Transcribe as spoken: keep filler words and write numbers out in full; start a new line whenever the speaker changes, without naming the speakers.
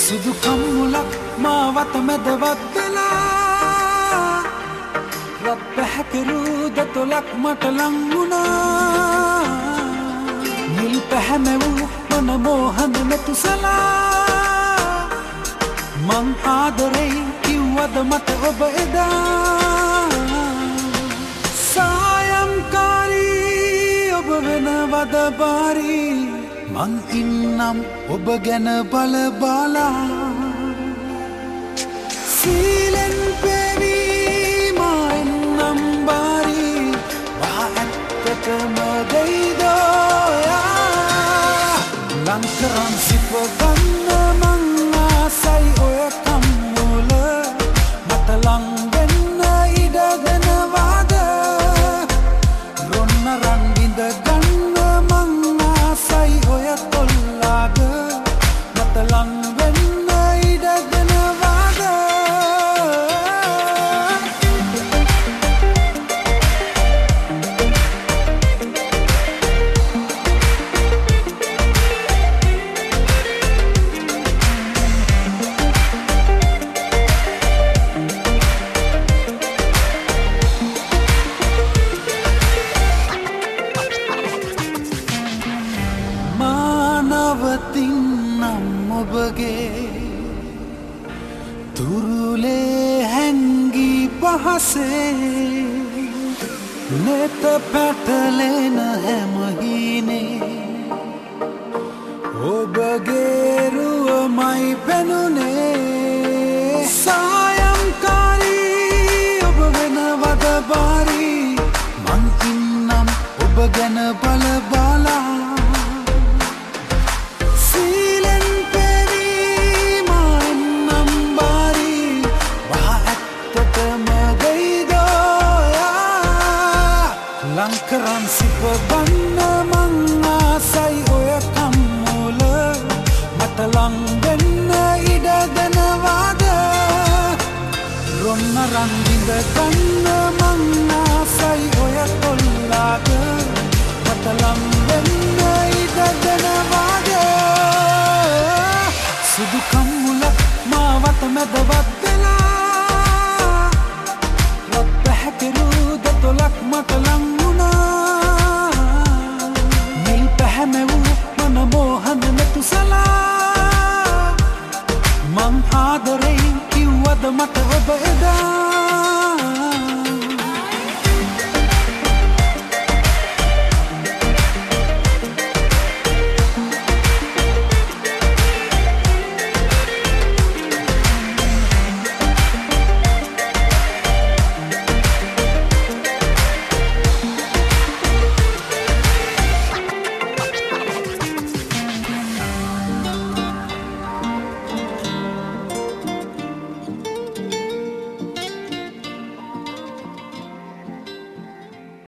සුදු කම්මුලක් මාවත මැදවත් වෙලා රත් පැහැකරු දතොලක් මට ලංගුණා නිල් පැහැමැවූ මන මෝහන මෙතුසලා මං ආදරෙයි කිව්වද මට ඔබ එදා සායම්කාරී ඔබ වෙනවද බාරී මං ඉන්නම් ඔබ ගැන බල බලා සීලෙන් පෙවී මා එන්නම් බාරී වහ ඇත්තටම දෙයිදෝයා ලංකරන් සිප ගන්න මං ආසයි ඔය කම්මුල මට ලං වෙන්න ඉඩ දෙනවාද රොන්න රන් විඳ ගන්න මං ආසයි ඔය තොල්ලාද මට ලං වෙන්න ඉඩ දෙනවාද මානවතින්නම් ඔබගේ තුරුලේ හැංගී පහසේ නෙත පැටලෙන හැමහිනේ ඔබගේ රුවමයි පෙනුනේ සායම්කාරී ඔබ වෙනවද බාරී මං ඉන්නම් ඔබ ගැන බල බලා ලංකරන් සිප ගන්න මං ආසයි ඔය කම්මුල මට ලං වෙන්න ඉඩ දෙනවාද රොන්න රන් විඳ ගන්න මං ආසයි ඔය තොල්ලාද මට ලං වෙන්න ඉඩ දෙනවාද සුදු කම්මුල මාවත මැදවත්